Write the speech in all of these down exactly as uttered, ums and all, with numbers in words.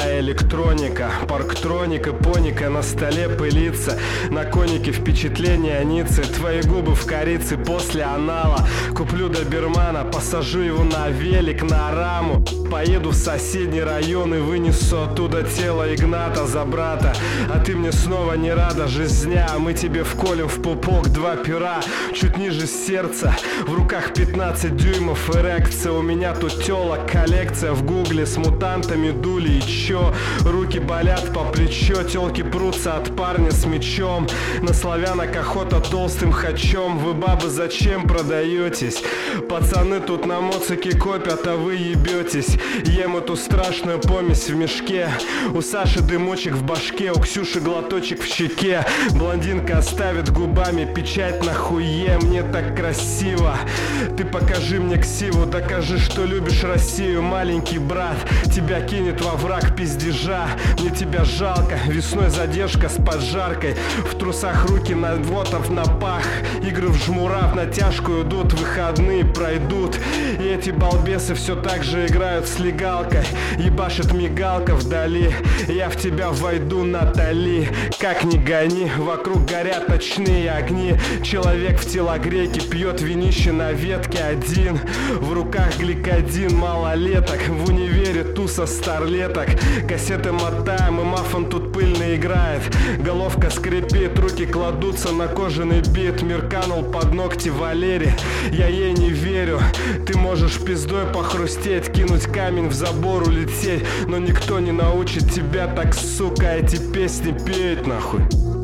Дорогая электроника, парктроник и поника на столе пылится. На конике впечатления Ниццы, твои губы в корице после анала. Куплю добермана, посажу его на велик, на раму. Поеду в соседний район и вынесу оттуда тело Игната за брата. А ты мне снова не рада, жизня, мы тебе вколем в пупок два пера. Чуть ниже сердца, в руках пятнадцать дюймов эрекция. У меня тут телок коллекция в гугле с мутантами дули. И чё, руки болят по плечо, телки прутся от парня с мечом. На славянок охота толстым хачом. Вы, бабы, зачем продаетесь? Пацаны тут на моцике копят, а вы ебетесь. Ем эту страшную помесь в мешке. У Саши дымочек в башке, у Ксюши глоточек в щеке. Блондинка оставит губами печать на хуе. Мне так красиво. Ты покажи мне ксиву, докажи, что любишь Россию, маленький брат. Тебя кинет во враг пиздежа. Мне тебя жалко, весной задержка с поджаркой. В трусах руки на вотов на пах. Игры в жмура в натяжку идут, выходные пройдут. И эти балбесы все так же играют с легалкой. Ебашит мигалка вдали. Я в тебя войду, Натали. Как ни гони, вокруг горят ночные огни. Человек в телогрейке пьет винище на ветке один. В руках гликодин малолеток. В универе туса старлеток. Кассеты мотаем, и мафон тут пыльно играет. Головка скрипит, руки кладутся на кожаный бит. Мир канул под ногти Валерий. Я ей не верю. Ты можешь пиздой похрустеть, кинуть камень в забор, улететь. Но никто не научит тебя так, сука, эти песни петь нахуй.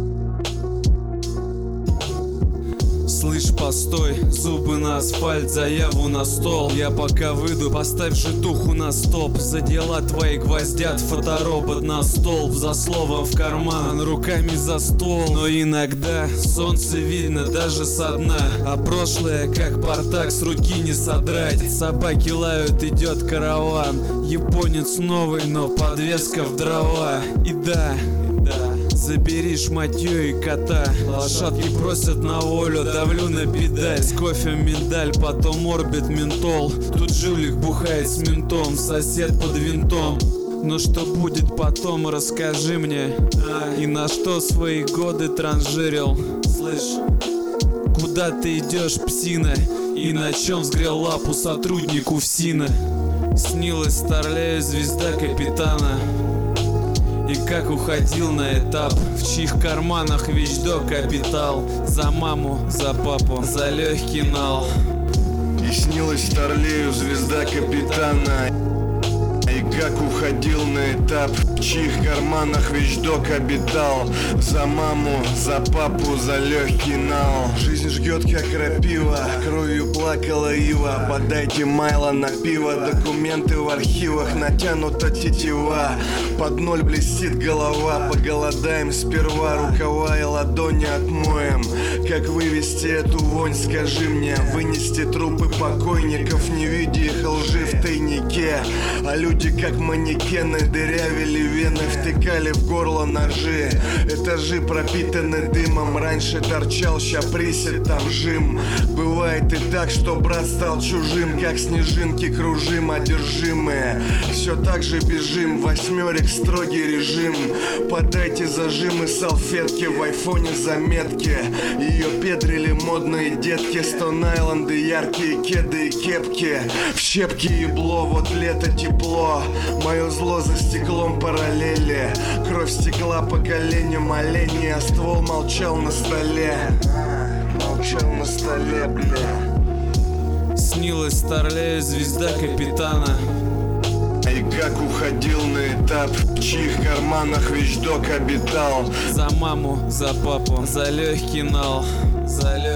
Слышь, постой, зубы на асфальт, заяву на стол. Я пока выйду, поставь житуху на стоп. За дела твои гвоздят фоторобот на стол. За словом в карман, руками за стол. Но иногда солнце видно даже со дна. А прошлое, как Партак, с руки не содрать. Собаки лают, идет караван. Японец новый, но подвеска в дрова. И да, забери шматьё и кота. Лошадки просят на волю, давлю на педаль. С кофе миндаль, потом орбит ментол. Тут жулик бухает с ментом, сосед под винтом. Но что будет потом, расскажи мне. И на что свои годы транжирил? Слышь, куда ты идешь, псина? И на чем сгрел лапу сотруднику ФСИНа? Снилась старлея звезда капитана. И как уходил на этап, в чьих карманах вещдок капитал. За маму, за папу, за легкий нал. И снилась старлею звезда капитана. И как уходил на этап, в чьих карманах вещдок обитал. За маму, за папу, за легкий нал. Жизнь жгет как крапива, кровью плакала ива. Подайте майло на пиво, документы в архивах, натянута тетива. Под ноль блестит голова, поголодаем сперва. Рукава и ладони отмоем. Как вывести эту вонь, скажи мне. Вынести трупы покойников, не видя их лжи в тайнике. А люди как манекены дырявили вены, втыкали в горло ножи. Этажи пропитаны дымом, раньше торчал, ща присед, там жим. Бывает и так, что брат стал чужим, как снежинки кружим, одержимые. Все так же бежим, восьмерик строгий режим. Подайте зажимы, салфетки, в айфоне заметки. Ее педрили модные детки, Стон-Айленды, яркие кеды и кепки. В щепки ебло, вот лето тепло. Мое зло за стеклом параллели. Кровь стекла по коленям оленей, а ствол молчал на столе. Молчал на столе, бля. Снилась старлея звезда капитана. И как уходил на этап, в чьих карманах вещдок обитал. За маму, за папу, за легкий нал. За легкий